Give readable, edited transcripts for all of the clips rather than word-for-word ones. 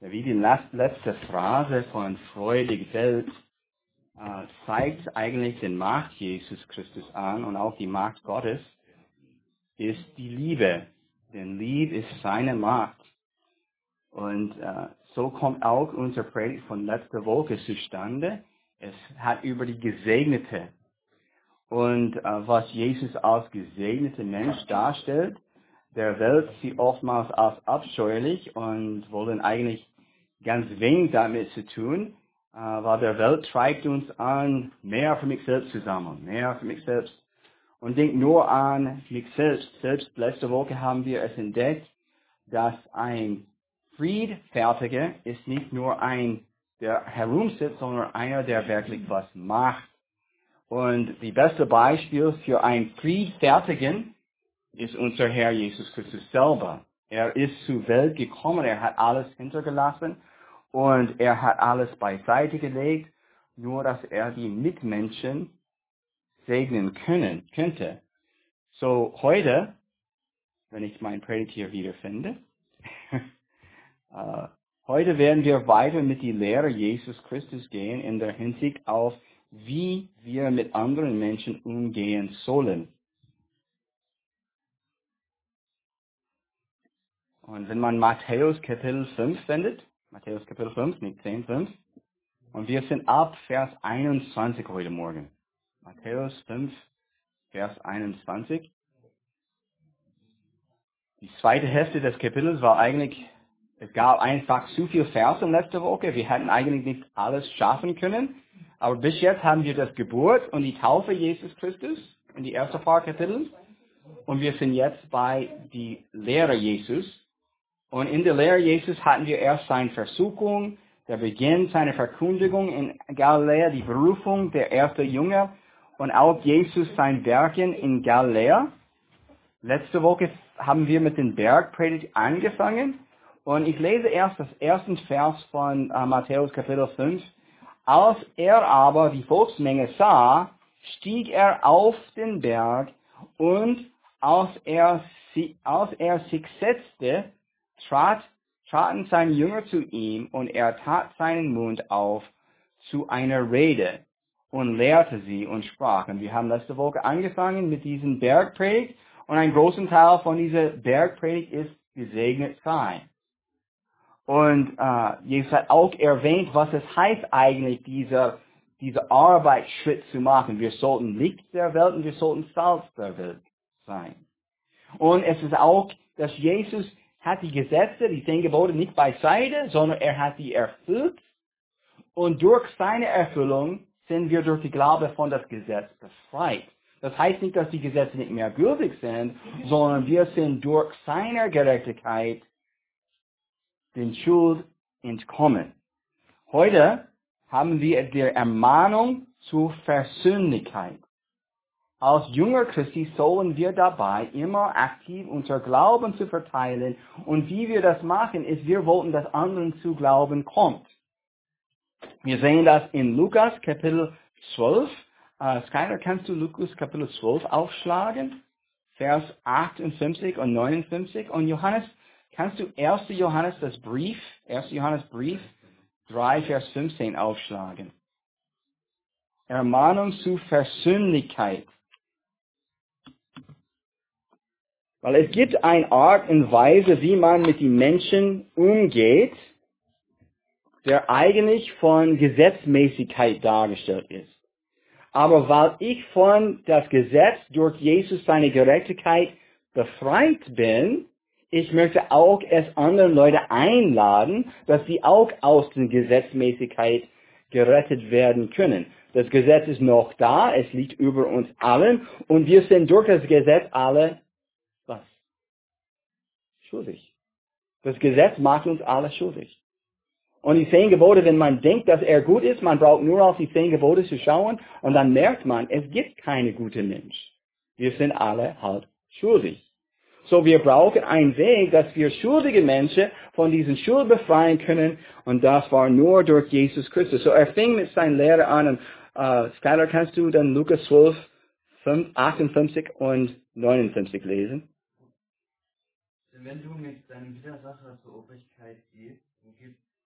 Wie die letzte Phrase von Freudig Welt zeigt eigentlich den Macht Jesus Christus an und auch die Macht Gottes ist die Liebe. Denn Liebe ist seine Macht. Und so kommt auch unsere Predigt von letzter Woche zustande. Es hat über die Gesegnete und was Jesus als gesegneter Mensch darstellt. Der Welt sieht oftmals als abscheulich und wollen eigentlich ganz wenig damit zu tun, weil der Welt treibt uns an, mehr für mich selbst zu sammeln, mehr für mich selbst. Und denkt nur an mich selbst. Selbst letzte Woche haben wir es entdeckt, dass ein Friedfertiger ist nicht nur ein, der herumsitzt, sondern einer, der wirklich was macht. Und das beste Beispiel für einen Friedfertigen ist unser Herr Jesus Christus selber. Er ist zur Welt gekommen, er hat alles hintergelassen und er hat alles beiseite gelegt, nur dass er die Mitmenschen segnen könnte. So heute, wenn ich mein Predigt hier wiederfinde, heute werden wir weiter mit die Lehre Jesus Christus gehen in der Hinsicht auf, wie wir mit anderen Menschen umgehen sollen. Und wenn man Matthäus Kapitel 5 findet, Matthäus Kapitel 5, nicht 10, 5, und wir sind ab Vers 21 heute Morgen. Matthäus 5, Vers 21. Die zweite Hälfte des Kapitels war eigentlich, es gab einfach zu viel Verse letzte Woche. Wir hätten eigentlich nicht alles schaffen können. Aber bis jetzt haben wir das Geburt und die Taufe Jesus Christus in die ersten paar Kapitel. Und wir sind jetzt bei die Lehre Jesus. Und in der Lehre Jesus hatten wir erst seine Versuchung, der Beginn seiner Verkündigung in Galiläa, die Berufung der ersten Jünger und auch Jesus sein Werken in Galiläa. Letzte Woche haben wir mit den Bergpredigt angefangen und ich lese erst das erste Vers von Matthäus Kapitel 5. Als er aber die Volksmenge sah, stieg er auf den Berg und als er sich setzte, traten seine Jünger zu ihm und er tat seinen Mund auf zu einer Rede und lehrte sie und sprach. Und wir haben letzte Woche angefangen mit diesem Bergpredigt und ein großer Teil von dieser Bergpredigt ist gesegnet sein. Und Jesus hat auch erwähnt, was es heißt eigentlich, diese Arbeitsschritt zu machen. Wir sollten Licht der Welt und wir sollten Salz der Welt sein. Und es ist auch, dass Jesus hat die Gesetze, die 10 Gebote nicht beiseite, sondern er hat die erfüllt. Und durch seine Erfüllung sind wir durch die Glaube von das Gesetz befreit. Das heißt nicht, dass die Gesetze nicht mehr gültig sind, sondern wir sind durch seine Gerechtigkeit den Schuld entkommen. Heute haben wir die Ermahnung zur Versöhnlichkeit. Als Jünger Christi sollen wir dabei immer aktiv unser Glauben zu verteilen. Und wie wir das machen, ist, wir wollten, dass anderen zu Glauben kommt. Wir sehen das in Lukas Kapitel 12. Skyler, kannst du Lukas Kapitel 12 aufschlagen? Vers 58 und 59. Und Johannes, kannst du 1. Johannes 1. Johannes 3, Vers 15 aufschlagen? Ermahnung zu Versöhnlichkeit. Weil es gibt eine Art und Weise, wie man mit den Menschen umgeht, der eigentlich von Gesetzmäßigkeit dargestellt ist. Aber weil ich von das Gesetz durch Jesus seine Gerechtigkeit befreit bin, ich möchte auch es anderen Leute einladen, dass sie auch aus der Gesetzmäßigkeit gerettet werden können. Das Gesetz ist noch da, es liegt über uns allen und wir sind durch das Gesetz alle was? Schuldig. Das Gesetz macht uns alle schuldig. Und die 10 Gebote, wenn man denkt, dass er gut ist, man braucht nur auf die 10 Gebote zu schauen und dann merkt man, es gibt keine gute Mensch. Wir sind alle halt schuldig. So, wir brauchen einen Weg, dass wir schuldige Menschen von diesen Schuld befreien können und das war nur durch Jesus Christus. So, er fing mit seiner Lehre an und Skylar, kannst du dann Lukas 12, 58 und 59 lesen? Denn wenn du mit deinem Widersacher zur Obrigkeit gehst, so gib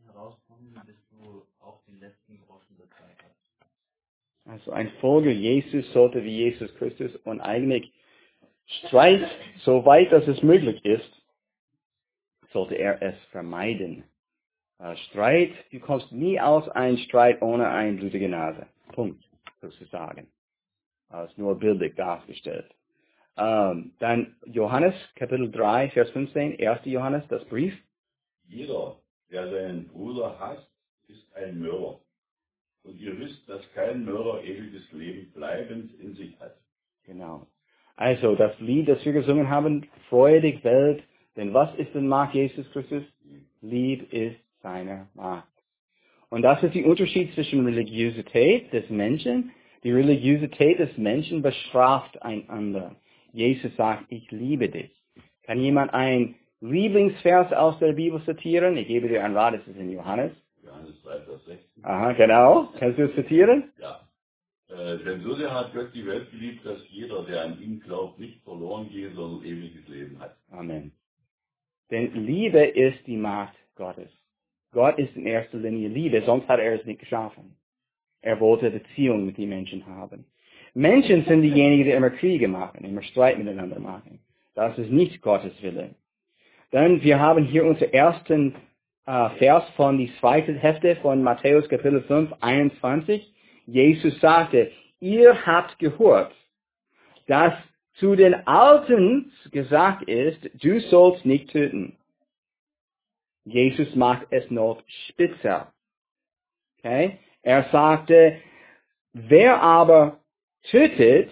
herauskommen, bis du auch den letzten Groschen bezahlt hast. Also ein Folger Jesus sollte wie Jesus Christus und eigentlich Streit, soweit dass es möglich ist, sollte er es vermeiden. Streit, du kommst nie aus einem Streit ohne eine blutige Nase. Punkt, sozusagen. Das ist nur bildlich dargestellt. Dann Johannes, Kapitel 3, Vers 15, 1. Johannes, das Brief. Jeder, der seinen Bruder hasst, ist ein Mörder. Und ihr wisst, dass kein Mörder ewiges Leben bleibend in sich hat. Genau. Also, das Lied, das wir gesungen haben, freudig Welt, denn was ist denn Magd Jesus Christus? Lieb ist seine Magd. Und das ist der Unterschied zwischen Religiosität des Menschen. Die Religiosität des Menschen bestraft einander. Jesus sagt, ich liebe dich. Kann jemand ein Lieblingsvers aus der Bibel zitieren? Ich gebe dir einen Rat, es ist in Johannes. Johannes 3, Vers 16. Aha, genau. Kannst du es zitieren? Ja. Denn so sehr hat Gott die Welt geliebt, dass jeder, der an ihn glaubt, nicht verloren gehe, sondern ewiges Leben hat. Amen. Denn Liebe ist die Macht Gottes. Gott ist in erster Linie Liebe, sonst hat er es nicht geschaffen. Er wollte Beziehung mit den Menschen haben. Menschen sind diejenigen, die immer Kriege machen, immer Streit miteinander machen. Das ist nicht Gottes Wille. Dann, wir haben hier unseren ersten Vers von die zweite Hälfte von Matthäus Kapitel 5, 21. Jesus sagte, ihr habt gehört, dass zu den Alten gesagt ist, du sollst nicht töten. Jesus macht es noch spitzer. Okay? Er sagte, wer aber tötet,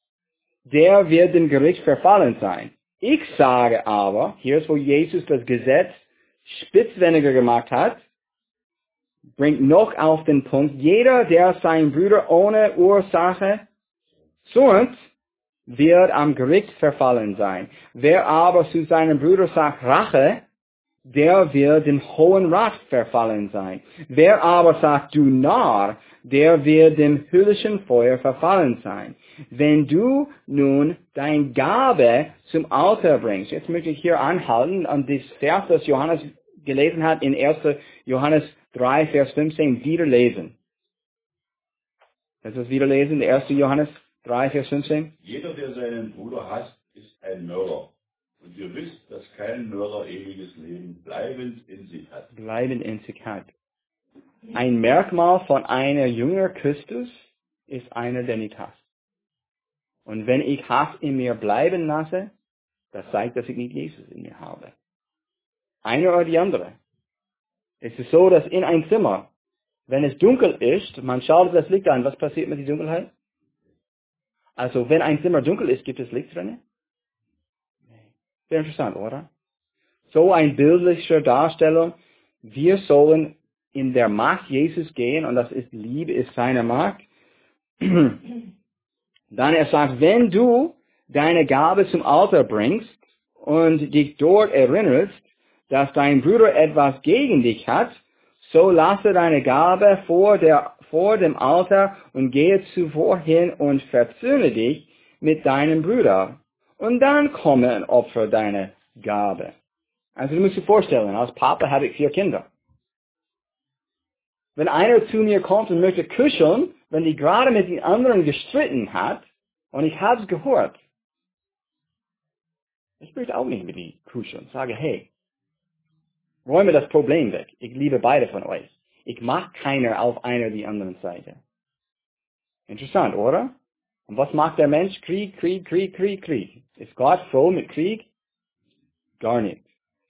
der wird dem Gericht verfallen sein. Ich sage aber, hier ist, wo Jesus das Gesetz spitzwendiger gemacht hat, bringt noch auf den Punkt, jeder, der seinen Bruder ohne Ursache zürnt, wird am Gericht verfallen sein. Wer aber zu seinem Bruder sagt Rache, der wird dem Hohen Rat verfallen sein. Wer aber sagt, du Narr, der wird dem höllischen Feuer verfallen sein. Wenn du nun dein Gabe zum Altar bringst, jetzt möchte ich hier anhalten an das Vers, das Johannes gelesen hat, in 1. Johannes 3, Vers 15, wieder lesen. Kannst du das wieder lesen, 1. Johannes 3, Vers 15? Jeder, der seinen Bruder hasst, ist ein Mörder. Und ihr wisst, dass kein Mörder ewiges Leben bleibend in sich hat. Bleibend in sich hat. Ein Merkmal von einer Jünger Christus ist einer, der nicht hasst. Und wenn ich Hass in mir bleiben lasse, das zeigt, dass ich nicht Jesus in mir habe. Einer oder die andere. Es ist so, dass in ein Zimmer, wenn es dunkel ist, man schaut das Licht an, was passiert mit der Dunkelheit? Also, wenn ein Zimmer dunkel ist, gibt es Licht drin? Sehr interessant, oder? So eine bildliche Darstellung. Wir sollen in der Macht Jesus gehen, und das ist Liebe, ist seine Macht. Dann er sagt, wenn du deine Gabe zum Altar bringst und dich dort erinnerst, dass dein Bruder etwas gegen dich hat, so lasse deine Gabe vor dem Altar und gehe zuvor hin und versöhne dich mit deinem Bruder. Und dann komme und opfere deine Gabe. Also du musst dir vorstellen, als Papa habe ich 4 Kinder. Wenn einer zu mir kommt und möchte kuscheln, wenn die gerade mit den anderen gestritten hat, und ich habe es gehört, ich möchte auch nicht mit die kuscheln. Sage, hey, räume das Problem weg. Ich liebe beide von euch. Ich mag keiner auf einer die anderen Seite. Interessant, oder? Und was macht der Mensch? Krieg, Krieg, Krieg, Krieg, Krieg. Ist Gott froh mit Krieg? Gar nicht.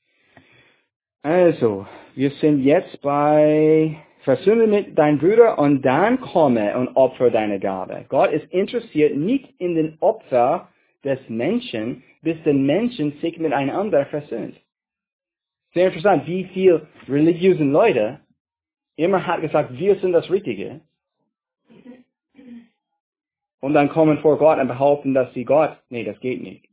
Also, wir sind jetzt bei versöhne mit deinem Bruder und dann komme und opfere deine Gabe. Gott ist interessiert nicht in den Opfer des Menschen, bis der Menschen sich miteinander versöhnt. Sehr interessant, wie viele religiöse Leute immer hat gesagt, wir sind das Richtige. Und dann kommen vor Gott und behaupten, dass sie Gott, nee, das geht nicht.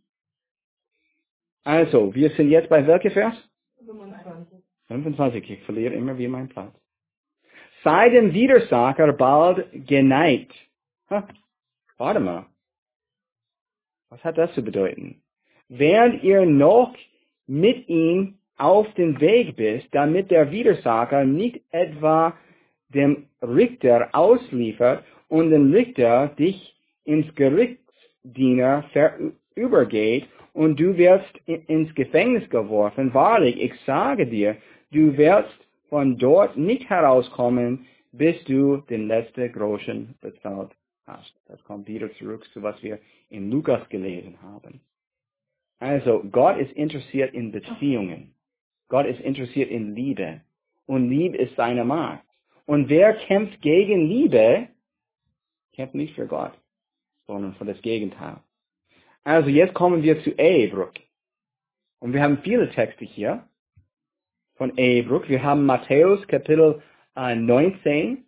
Also, wir sind jetzt bei welchem Vers? 25. Ich verliere immer wieder meinen Platz. Sei dem Widersacher bald geneigt. Warte mal. Was hat das zu bedeuten? Während ihr noch mit ihm auf dem Weg bist, damit der Widersacher nicht etwa dem Richter ausliefert und den Richter dich ins Gerichtsdiener übergeht und du wirst ins Gefängnis geworfen. Wahrlich, ich sage dir, du wirst von dort nicht herauskommen, bis du den letzten Groschen bezahlt hast. Das kommt wieder zurück zu was wir in Lukas gelesen haben. Also, Gott ist interessiert in Beziehungen. Gott ist interessiert in Liebe. Und Liebe ist seine Macht. Und wer kämpft gegen Liebe, kämpft nicht für Gott, sondern für das Gegenteil. Also jetzt kommen wir zu Ehebruch. Und wir haben viele Texte hier von Ehebruch. Wir haben Matthäus Kapitel 19,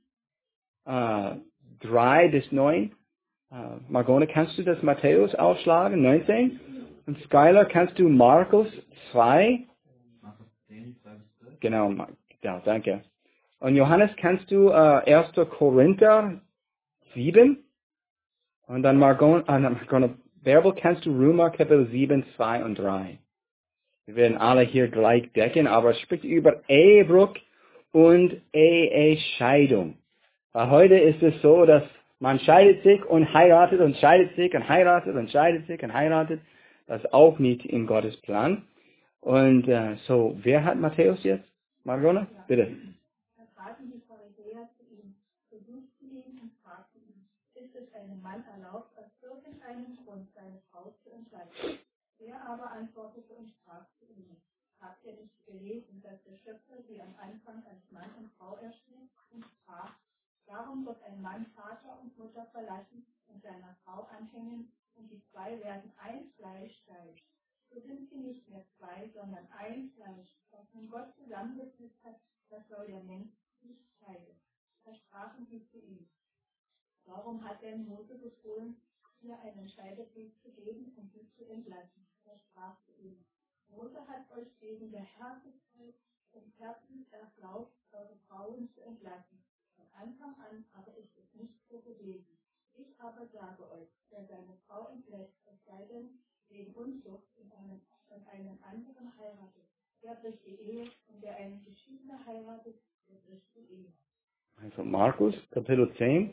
3 bis 9. Margone, kannst du das Matthäus aufschlagen? 19. Und Skylar, kannst du Markus 2? Markus 10, 2 bis 12. Genau, ja, danke. Und Johannes, kannst du 1. Korinther 7? Und dann Margone, Bärbel, kannst du Römer Kapitel 7, 2 und 3? Wir werden alle hier gleich decken, aber es spricht über Ehebruch und Ehescheidung. Weil heute ist es so, dass man scheidet sich und heiratet und scheidet sich und heiratet und scheidet sich und heiratet. Das ist auch nicht in Gottes Plan. Und so, wer hat Matthäus jetzt? Margona? Bitte. Da traten die Pharisäer zu ihm, besuchten ihn und fragten ihn, ist es einem Mann erlaubt, aus irgendeinem Grund seine Frau zu entlassen? Er aber antwortete und sprach zu ihnen, habt ihr nicht gelesen, dass der Schöpfer sie am Anfang als Mann und Frau erschien und sprach, darum wird ein Mann Vater und Mutter verlassen und seiner Frau anhängen und die zwei werden ein Fleisch sein. So sind sie nicht mehr zwei, sondern ein Fleisch. Was nun Gott zusammengefügt hat, das soll der Mensch nicht scheiden. Da sprachen sie zu ihm. Warum hat denn Mose befohlen, hier einen Scheidebrief zu geben und sie zu entlassen? Er sprach zu ihm. Mose hat euch wegen der Härtigkeit und Herzen erlaubt, eure Frauen zu entlassen. Von Anfang an aber ist es nicht so gewesen. Ich aber sage euch, wer seine Frau entlässt, es sei denn, wegen Unzucht und einen anderen heiratet, der bricht die Ehe, und der einen Geschiedene heiratet, der bricht die Ehe. Also Markus, Kapitel 10.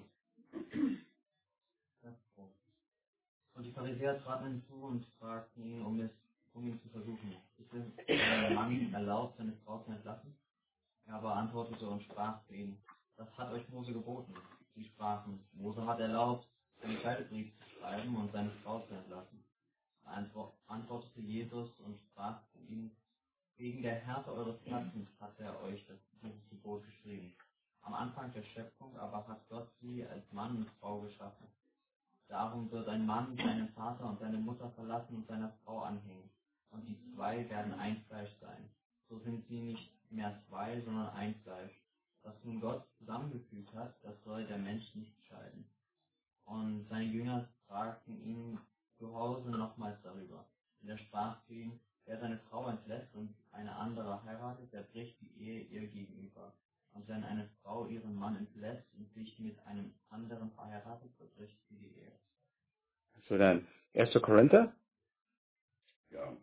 Und die Pharisäer traten hinzu und fragten ihn, um ihn zu versuchen, ist es einem Mann erlaubt, seine Frau zu entlassen? Er aber antwortete und sprach zu ihnen, das hat euch Mose geboten. Sie sprachen, Mose hat erlaubt, einen Scheidebrief zu schreiben und seine Frau zu entlassen. Antwortete Jesus und sprach zu ihnen, wegen der Härte eures Herzens hat er euch dieses Gebot geschrieben. Am Anfang der Schöpfung aber hat Gott sie als Mann und Frau geschaffen. Darum wird ein Mann seinen Vater und seine Mutter verlassen und seiner Frau anhängen. Und die zwei werden ein Fleisch sein. So sind sie nicht mehr zwei, sondern ein Fleisch. Was nun Gott zusammengefügt hat, das soll der Mensch nicht scheiden. Und seine Jünger fragten ihn zu Hause nochmals darüber. Und er sprach zu ihnen, wer seine Frau entlässt und eine andere heiratet, der bricht die Ehe ihr gegenüber. Und wenn eine Frau ihren Mann entlässt und sich mit einem anderen verheiratet, verbricht sie die Ehe. So dann, 1. Korinther. Ja.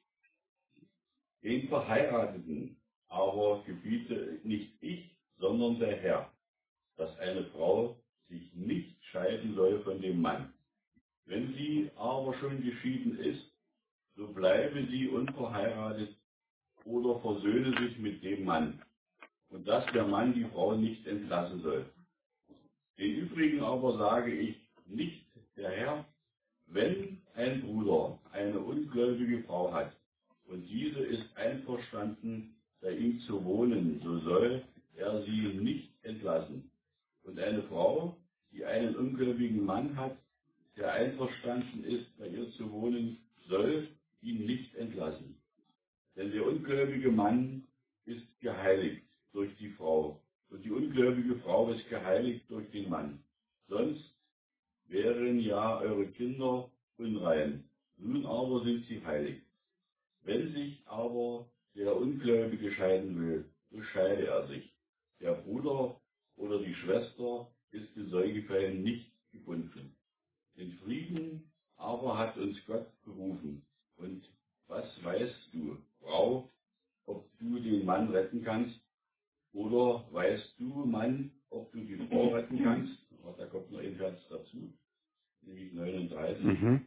Den Verheirateten aber gebiete nicht ich, sondern der Herr, dass eine Frau sich nicht scheiden soll von dem Mann. Wenn sie aber schon geschieden ist, so bleibe sie unverheiratet oder versöhne sich mit dem Mann, und dass der Mann die Frau nicht entlassen soll. Den übrigen aber sage ich nicht der Herr, wenn ein Bruder eine ungläubige Frau hat und diese ist einverstanden, bei ihm zu wohnen, so soll er sie nicht entlassen. Und eine Frau, die einen ungläubigen Mann hat, der einverstanden ist, bei ihr zu wohnen, soll ihn nicht entlassen. Denn der ungläubige Mann ist geheiligt durch die Frau und die ungläubige Frau ist geheiligt durch den Mann. Sonst wären ja eure Kinder unrein, nun aber sind sie heilig. Wenn sich aber der Ungläubige scheiden will, so scheide er sich. Der Bruder oder die Schwester ist den Säugefällen nicht gebunden. Den Frieden aber hat uns Gott berufen. Und was weißt du, Frau, ob du den Mann retten kannst, oder weißt du, Mann, ob du die Frau retten kannst? Da kommt noch ein Vers dazu, nämlich 39.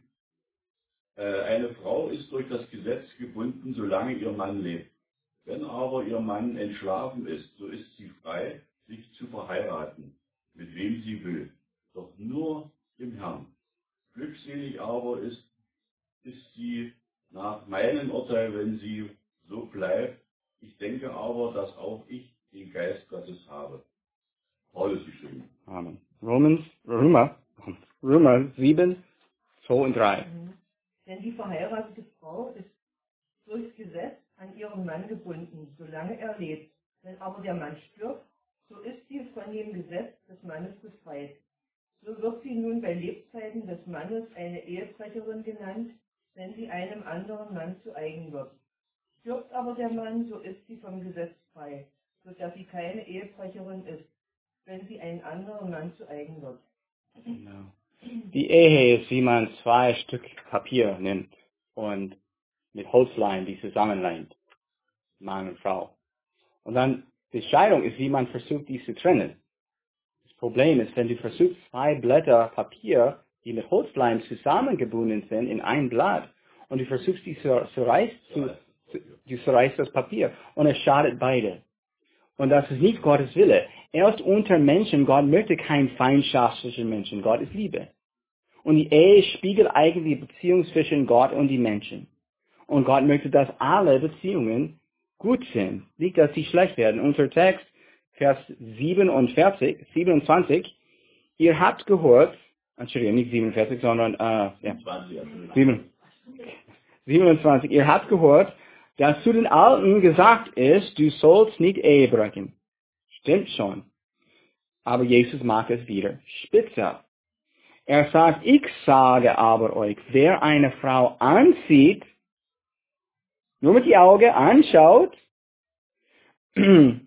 Eine Frau ist durch das Gesetz gebunden, solange ihr Mann lebt. Wenn aber ihr Mann entschlafen ist, so ist sie frei, sich zu verheiraten, mit wem sie will, doch nur im Herrn. Glückselig aber ist sie nach meinem Urteil, wenn sie so bleibt. Ich denke aber, dass auch ich den Geist Gottes habe. Paulus geschrieben. Amen. Römer 7, 2 und 3. Denn die verheiratete Frau ist durchs Gesetz an ihren Mann gebunden, solange er lebt. Wenn aber der Mann stirbt, so ist sie von dem Gesetz des Mannes befreit. So wird sie nun bei Lebzeiten des Mannes eine Ehebrecherin genannt, wenn sie einem anderen Mann zu eigen wird. Stirbt aber der Mann, so ist sie vom Gesetz frei, so dass sie keine Ehebrecherin ist, wenn sie einen anderen Mann zu eigen wird. Genau. Die Ehe ist, wie man zwei Stück Papier nimmt und mit Holzleim die zusammenleimt, Mann und Frau. Und dann die Scheidung ist, wie man versucht, die zu trennen. Das Problem ist, wenn du versuchst, zwei Blätter Papier, die mit Holzleim zusammengebunden sind, in ein Blatt, und du versuchst, die du zerreißt das Papier, und es schadet beide. Und das ist nicht Gottes Wille. Erst unter Menschen, Gott möchte kein Feindschaft zwischen Menschen, Gott ist Liebe. Und die Ehe spiegelt eigentlich die Beziehung zwischen Gott und die Menschen. Und Gott möchte, dass alle Beziehungen gut sind, nicht, dass sie schlecht werden. Unser Text, Vers 27, ihr habt gehört, Entschuldigung, nicht 47, sondern 27, ihr habt gehört, dass zu den Alten gesagt ist, du sollst nicht Ehe brechen. Stimmt schon. Aber Jesus macht es wieder spitzer. Er sagt, ich sage aber euch, wer eine Frau ansieht, nur mit die Augen anschaut, und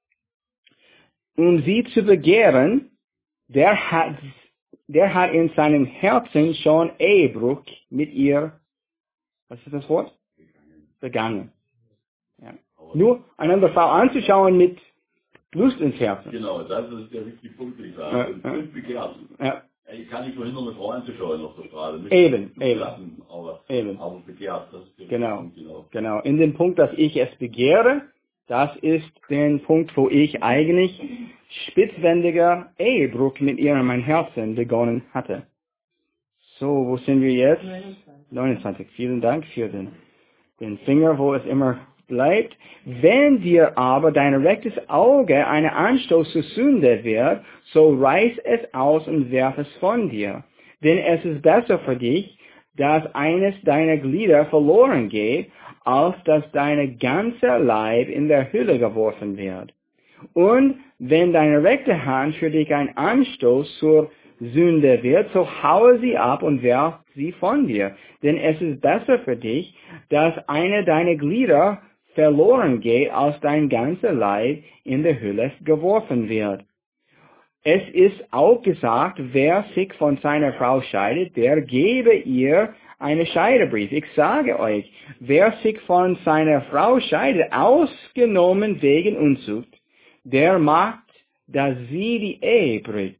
sie zu begehren, der hat in seinem Herzen schon Ehebruch mit ihr, was ist das Wort? Begangen. Ja. Nur eine andere Frau anzuschauen mit Lust ins Herzen. Genau, das ist der wichtige Punkt, den ich sage. Und begehrt. Ja. Ich kann nicht verhindern, eine Frau anzuschauen auf der Straße. Eben. Aber begehrt, das ist der Punkt. Genau. Genau. In dem Punkt, dass ich es begehre, das ist der Punkt, wo ich eigentlich spitzwendiger Ehebruch mit ihr in mein Herzen begonnen hatte. So, wo sind wir jetzt? 29. Vielen Dank für den Finger, wo es immer bleibt. Wenn dir aber dein rechtes Auge eine Anstoß zur Sünde wird, so reiß es aus und werf es von dir. Denn es ist besser für dich, dass eines deiner Glieder verloren geht, als dass deine ganze Leib in der Hölle geworfen wird. Und wenn deine rechte Hand für dich ein Anstoß zur Sünde wird, so haue sie ab und werf sie von dir. Denn es ist besser für dich, dass eine deiner Glieder verloren geht, als dein ganzer Leib in der Hölle geworfen wird. Es ist auch gesagt, wer sich von seiner Frau scheidet, der gebe ihr einen Scheidebrief. Ich sage euch, wer sich von seiner Frau scheidet, ausgenommen wegen Unzucht, der macht, dass sie die Ehe bricht.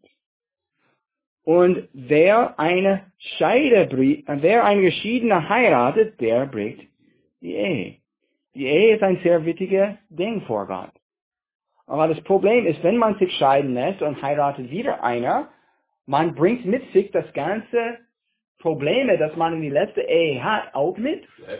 Und wer eine Geschiedene heiratet, der bricht die Ehe. Die Ehe ist ein sehr wichtiges Ding vor Gott. Aber das Problem ist, wenn man sich scheiden lässt und heiratet wieder einer, man bringt mit sich das ganze Probleme, das man in die letzte Ehe hat, auch mit.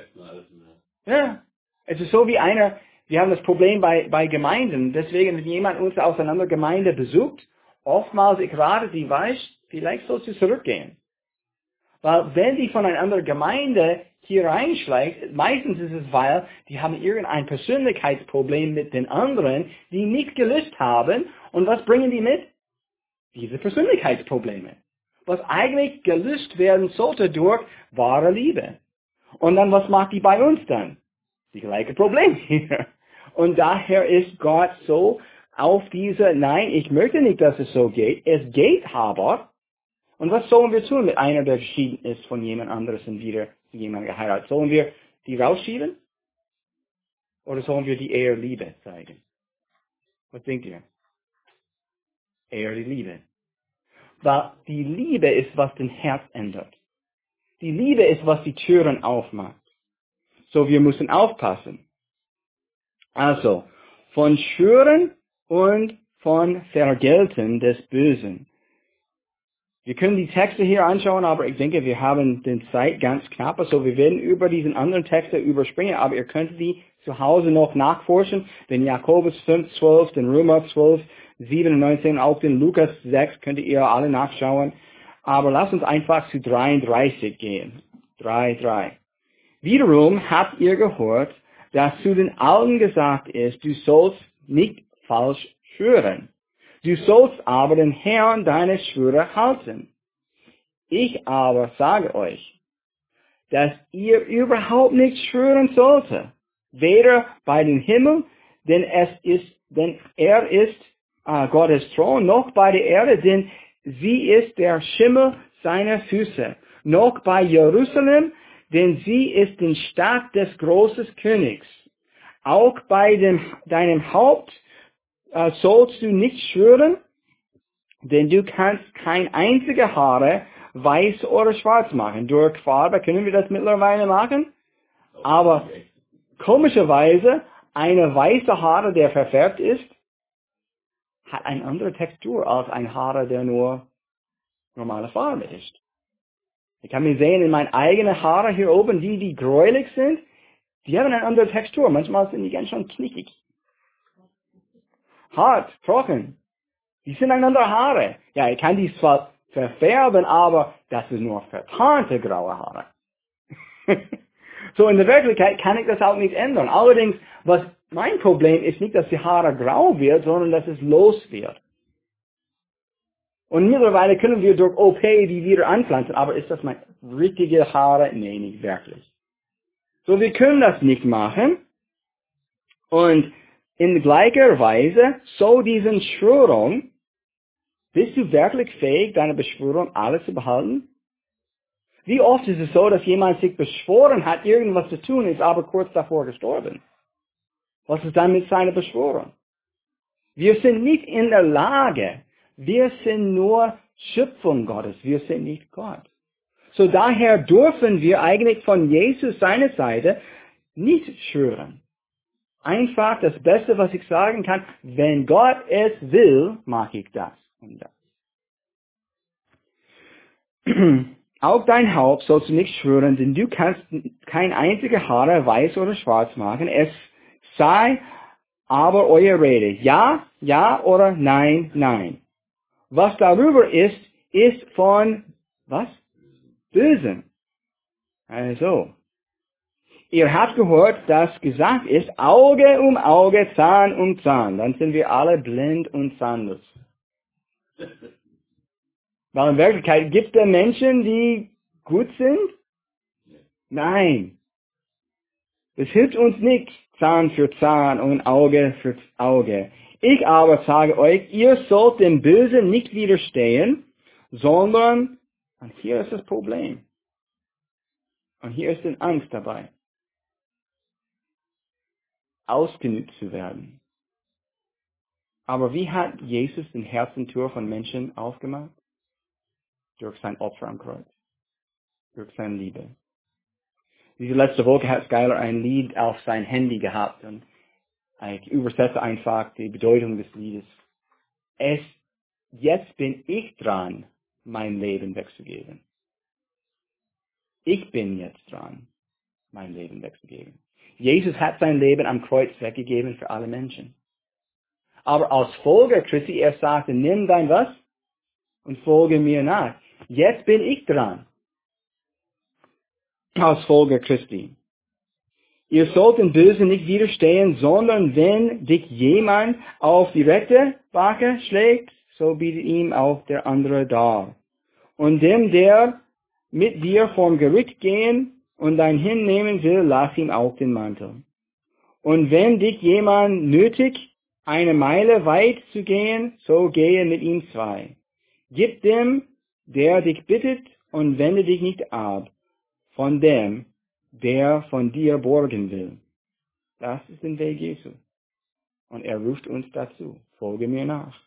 Ja. Es ist so wie wir haben das Problem bei Gemeinden. Deswegen, wenn jemand uns aus einer anderen Gemeinde besucht, oftmals, ich rate die weiß, vielleicht soll sie zurückgehen. Weil wenn die von einer anderen Gemeinde hier reinschlägt, meistens ist es, weil die haben irgendein Persönlichkeitsproblem mit den anderen, die nicht gelöst haben. Und was bringen die mit? Diese Persönlichkeitsprobleme. Was eigentlich gelöst werden sollte durch wahre Liebe. Und dann, was macht die bei uns dann? Die gleiche Problem hier. Und daher ist Gott so auf diese, nein, ich möchte nicht, dass es so geht. Es geht aber. Und was sollen wir tun mit einer, der geschieden ist von jemand anderes und wieder jemand geheiratet? Sollen wir die rausschieben? Oder sollen wir die eher Liebe zeigen? Was denkt ihr? Eher die Liebe. Weil die Liebe ist, was den Herz ändert. Die Liebe ist, was die Türen aufmacht. So, wir müssen aufpassen. Also, von Schwören und von Vergelten des Bösen. Wir können die Texte hier anschauen, aber ich denke, wir haben die Zeit ganz knapp. Also wir werden über diesen anderen Texte überspringen, aber ihr könnt die zu Hause noch nachforschen. Den Jakobus 5,12, den Römer 12, 7 und 19, auch den Lukas 6 könnt ihr alle nachschauen. Aber lasst uns einfach zu 33 gehen. 3. Wiederum habt ihr gehört, dass zu den Alten gesagt ist, du sollst nicht falsch schwören. Du sollst aber den Herrn deine Schwüre halten. Ich aber sage euch, dass ihr überhaupt nicht schwören sollte, weder bei dem Himmel, denn er ist Gottes Thron, noch bei der Erde, denn sie ist der Schimmel seiner Füße, noch bei Jerusalem, denn sie ist die Stadt des großen Königs. Auch bei deinem Haupt sollst du nicht schwören, denn du kannst kein einzige Haare weiß oder schwarz machen. Durch Farbe können wir das mittlerweile machen, aber komischerweise eine weiße Haare, der verfärbt ist, hat eine andere Textur als ein Haare, der nur normale Farbe ist. Ich kann mir sehen, in meinen eigenen Haare hier oben, die gräulich sind, die haben eine andere Textur. Manchmal sind die ganz schön knickig. Hart, trocken. Die sind einander Haare. Ja, ich kann die zwar verfärben, aber das ist nur vertarnte graue Haare. So in der Wirklichkeit kann ich das auch nicht ändern. Allerdings, was mein Problem ist nicht, dass die Haare grau wird, sondern dass es los wird. Und mittlerweile können wir durch OP die wieder anpflanzen, aber ist das mein richtige Haare? Nee, nicht wirklich. So, wir können das nicht machen. Und in gleicher Weise, so diesen Schwörung, bist du wirklich fähig, deine Beschwörung alles zu behalten? Wie oft ist es so, dass jemand sich beschworen hat, irgendwas zu tun, ist aber kurz davor gestorben? Was ist dann mit seiner Beschwörung? Wir sind nicht in der Lage, wir sind nur Schöpfung Gottes, wir sind nicht Gott. So daher dürfen wir eigentlich von Jesus seiner Seite nicht schwören. Einfach das Beste, was ich sagen kann, wenn Gott es will, mache ich das und das. Auch dein Haupt sollst du nicht schwören, denn du kannst kein einziges Haare weiß oder schwarz machen. Es sei aber eure Rede. Ja, ja oder nein, nein. Was darüber ist, ist von, was? Bösen. Also, ihr habt gehört, dass gesagt ist, Auge um Auge, Zahn um Zahn. Dann sind wir alle blind und zahnlos. Weil in Wirklichkeit gibt es Menschen, die gut sind? Nein. Es hilft uns nicht, Zahn für Zahn und Auge für Auge. Ich aber sage euch, ihr sollt dem Bösen nicht widerstehen, sondern, und hier ist das Problem, und hier ist die Angst dabei, ausgenutzt zu werden. Aber wie hat Jesus den Herzentür von Menschen aufgemacht? Durch sein Opfer am Kreuz. Durch seine Liebe. Diese letzte Woche hat Skylar ein Lied auf sein Handy gehabt und ich übersetze einfach die Bedeutung des Liedes. Jetzt bin ich dran, mein Leben wegzugeben. Ich bin jetzt dran, mein Leben wegzugeben. Jesus hat sein Leben am Kreuz weggegeben für alle Menschen. Aber als Folger Christi, er sagte, nimm dein was und folge mir nach. Jetzt bin ich dran. Als Folger Christi. Ihr sollt dem Bösen nicht widerstehen, sondern wenn dich jemand auf die rechte Backe schlägt, so bietet ihm auch der andere dar. Und dem, der mit dir vorm Gericht gehen und dein hinnehmen will, lass ihm auch den Mantel. Und wenn dich jemand nötigt, eine Meile weit zu gehen, so gehe mit ihm 2. Gib dem, der dich bittet, und wende dich nicht ab von dem, der von dir borgen will. Das ist der Weg Jesu. Und er ruft uns dazu. Folge mir nach.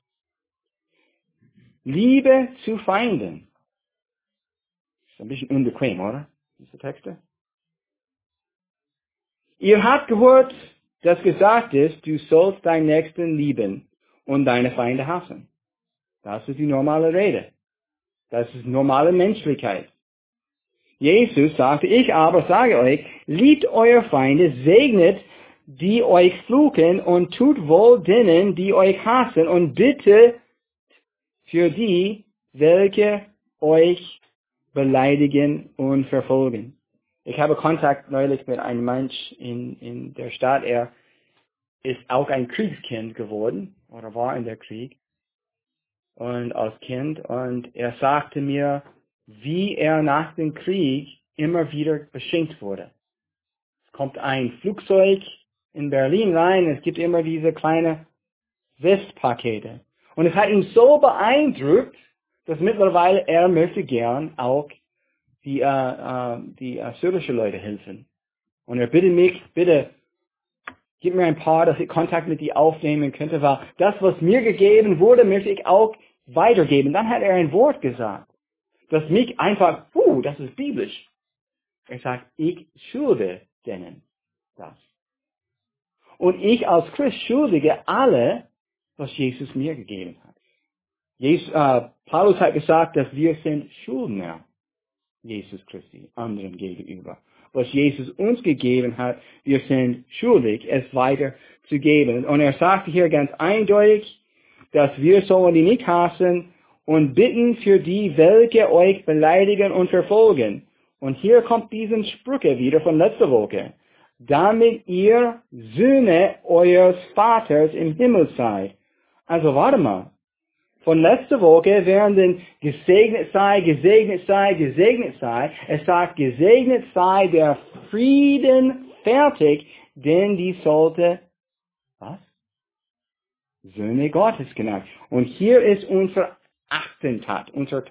Liebe zu Feinden. Ist ein bisschen unbequem, oder? Diese Texte. Ihr habt gehört, dass gesagt ist, du sollst deinen Nächsten lieben und deine Feinde hassen. Das ist die normale Rede. Das ist normale Menschlichkeit. Jesus sagte, ich aber sage euch, liebt eure Feinde, segnet die euch fluchen und tut wohl denen, die euch hassen und bitte für die, welche euch beleidigen und verfolgen. Ich habe Kontakt neulich mit einem Mensch in der Stadt. Er ist auch ein Kriegskind geworden oder war in der Krieg und als Kind, und er sagte mir, wie er nach dem Krieg immer wieder beschenkt wurde. Es kommt ein Flugzeug in Berlin rein, es gibt immer diese kleine Westpakete. Und es hat ihn so beeindruckt, dass mittlerweile er möchte gern auch die syrische Leute helfen. Und er bittet mich, bitte, gib mir ein paar, dass ich Kontakt mit die aufnehmen könnte, weil das, was mir gegeben wurde, möchte ich auch weitergeben. Dann hat er ein Wort gesagt, das mich einfach, das ist biblisch. Er sagt, ich schulde denen das. Und ich als Christ schuldige alle, was Jesus mir gegeben hat. Paulus hat gesagt, dass wir sind Schuldner Jesus Christi, anderen gegenüber. Was Jesus uns gegeben hat, wir sind schuldig, es weiter zu geben. Und er sagte hier ganz eindeutig, dass wir sollen die nicht hassen und bitten für die, welche euch beleidigen und verfolgen. Und hier kommt diesen Sprüche wieder von letzter Woche. Damit ihr Söhne eures Vaters im Himmel seid. Also warte mal. Von letzter Woche während gesegnet sei, gesegnet sei, gesegnet sei. Es sagt, gesegnet sei der Frieden fertig, denn die sollte, was? Söhne Gottes genannt. Und hier ist unser Attentat, unsere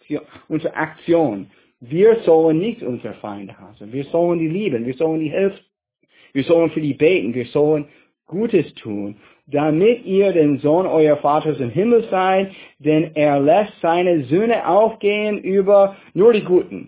Aktion. Wir sollen nicht unsere Feinde hassen. Wir sollen die lieben. Wir sollen die helfen. Wir sollen für die beten. Wir sollen Gutes tun, damit ihr den Sohn euer Vaters im Himmel seid, denn er lässt seine Söhne aufgehen über nur die Guten.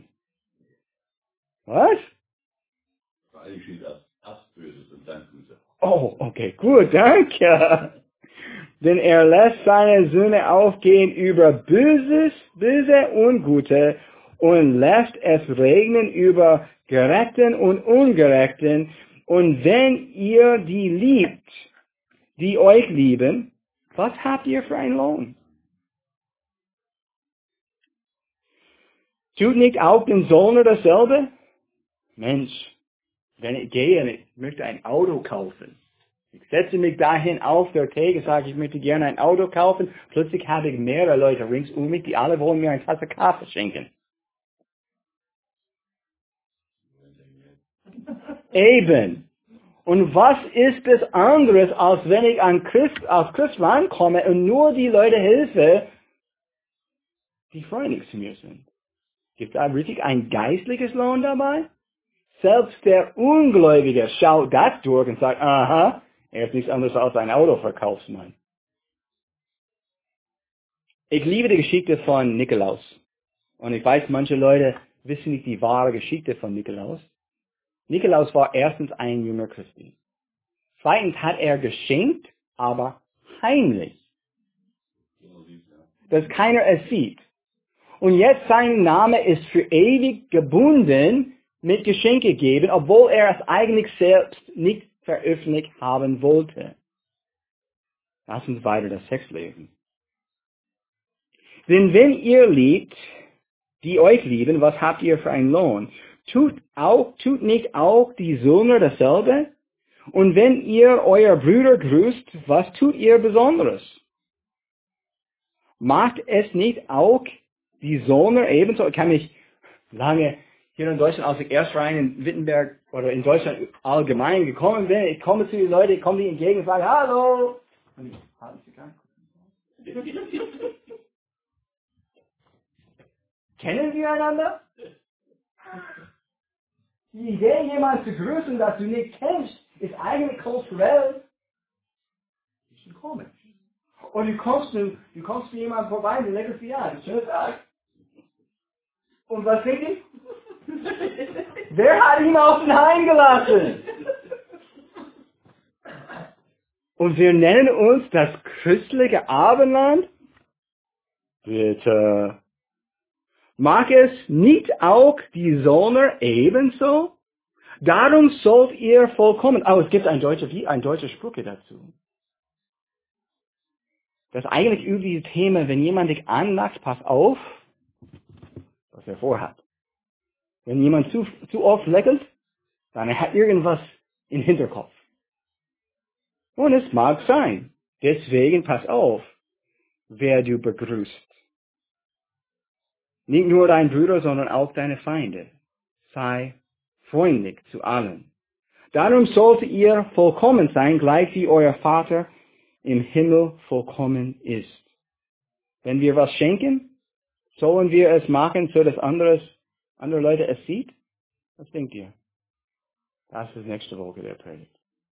Was? Eigentlich steht erst Böses und dann Gutes. Oh, okay, gut, danke. Denn er lässt seine Söhne aufgehen über Böse und Gute und lässt es regnen über Gerechten und Ungerechten. Und wenn ihr die liebt, die euch lieben, was habt ihr für einen Lohn? Tut nicht auch den Söldner dasselbe? Mensch, wenn ich gehe und ich möchte ein Auto kaufen, ich setze mich dahin auf der Theke, sage, ich möchte gerne ein Auto kaufen, plötzlich habe ich mehrere Leute rings um mich, die alle wollen mir eine Tasse Kaffee schenken. Eben. Und was ist es anderes, als wenn ich als Christ rankomme und nur die Leute helfe, die freundlich zu mir sind? Gibt es da wirklich ein geistliches Lohn dabei? Selbst der Ungläubige schaut das durch und sagt, aha, er ist nichts anderes als ein Autoverkaufsmann. Ich liebe die Geschichte von Nikolaus. Und ich weiß, manche Leute wissen nicht die wahre Geschichte von Nikolaus. Nikolaus war erstens ein Jünger Christi. Zweitens hat er geschenkt, aber heimlich. Dass keiner es sieht. Und jetzt sein Name ist für ewig gebunden mit Geschenke geben, obwohl er es eigentlich selbst nicht veröffentlicht haben wollte. Lass uns weiter das Text lesen. Denn wenn ihr liebt, die euch lieben, was habt ihr für einen Lohn? Tut nicht auch die Söldner dasselbe? Und wenn ihr euer Brüder grüßt, was tut ihr Besonderes? Macht es nicht auch die Söldner ebenso? Ich kann mich lange hier in Deutschland, als ich erst rein in Wittenberg oder in Deutschland allgemein gekommen bin, ich komme zu den Leuten, ich komme ihnen entgegen und sage, hallo! Und ich halte sie gar nicht. Kennen wir einander? Die Idee, jemanden zu grüßen, das du nicht kennst, ist eigentlich kulturell ein bisschen komisch. Und du kommst zu jemandem vorbei, du legst sie an, schönen Tag. Und was denkt ihr? Wer hat ihn auf den Heim gelassen? Und wir nennen uns das christliche Abendland? Bitte. Mag es nicht auch die Sonne ebenso? Darum sollt ihr vollkommen. Oh, es gibt ein deutscher Spruch dazu. Das ist eigentlich über dieses Thema, wenn jemand dich anlacht, pass auf, was er vorhat. Wenn jemand zu oft lächelt, dann hat er irgendwas im Hinterkopf. Und es mag sein. Deswegen pass auf, wer du begrüßt. Nicht nur dein Bruder, sondern auch deine Feinde. Sei freundlich zu allen. Darum solltet ihr vollkommen sein, gleich wie euer Vater im Himmel vollkommen ist. Wenn wir was schenken, sollen wir es machen, so dass andere Leute es sieht? Was denkt ihr? Das ist nächste Woche der Predigt.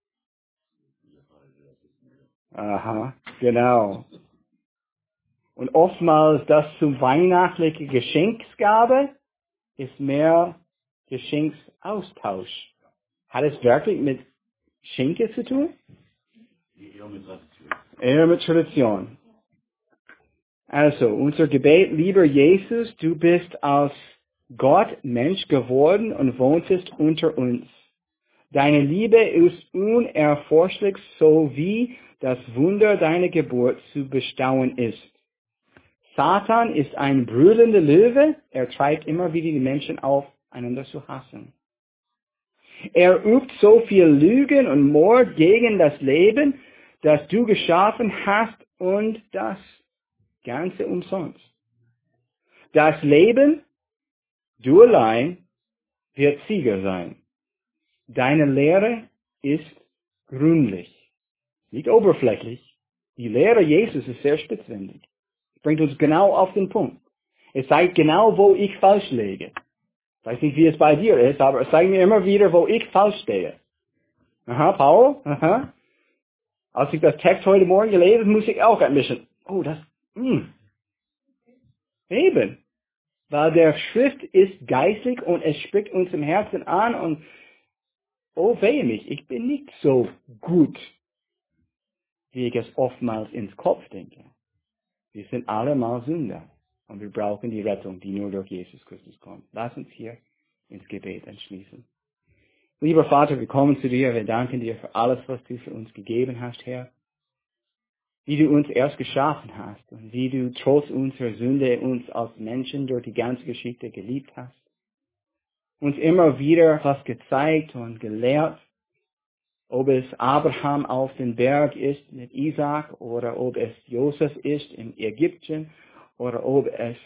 Aha, genau. Und oftmals das zum weihnachtliche Geschenksgabe ist mehr Geschenksaustausch. Hat es wirklich mit Schenke zu tun? Eher mit Tradition. Eher mit Tradition. Also, unser Gebet, lieber Jesus, du bist als Gott Mensch geworden und wohntest unter uns. Deine Liebe ist unerforschlich, so wie das Wunder deiner Geburt zu bestaunen ist. Satan ist ein brüllender Löwe, er treibt immer wieder die Menschen auf, einander zu hassen. Er übt so viel Lügen und Mord gegen das Leben, das du geschaffen hast, und das Ganze umsonst. Das Leben, du allein, wird Sieger sein. Deine Lehre ist gründlich, nicht oberflächlich. Die Lehre Jesus ist sehr spitzfindig. Es bringt uns genau auf den Punkt. Es zeigt genau, wo ich falsch liege. Ich weiß nicht, wie es bei dir ist, aber es zeigt mir immer wieder, wo ich falsch stehe. Aha, Paul, aha. Als ich das Text heute Morgen gelesen habe, muss ich auch ein bisschen, eben. Weil der Schrift ist geistlich und es spricht uns im Herzen an und, oh wehe mich, ich bin nicht so gut, wie ich es oftmals ins Kopf denke. Wir sind alle mal Sünder und wir brauchen die Rettung, die nur durch Jesus Christus kommt. Lass uns hier ins Gebet entschließen. Lieber Vater, wir kommen zu dir, wir danken dir für alles, was du für uns gegeben hast, Herr. Wie du uns erst geschaffen hast und wie du trotz unserer Sünde uns als Menschen durch die ganze Geschichte geliebt hast. Uns immer wieder was gezeigt und gelehrt, ob es Abraham auf dem Berg ist mit Isaac oder ob es Josef ist in Ägypten oder ob es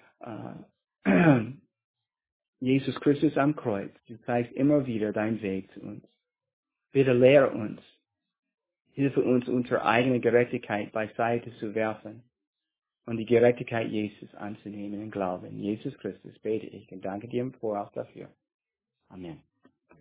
Jesus Christus am Kreuz. Du zeigst immer wieder deinen Weg zu uns. Bitte lehre uns. Hilfe uns, unsere eigene Gerechtigkeit beiseite zu werfen und die Gerechtigkeit Jesus anzunehmen im Glauben. Jesus Christus bete ich und danke dir im Voraus dafür. Amen.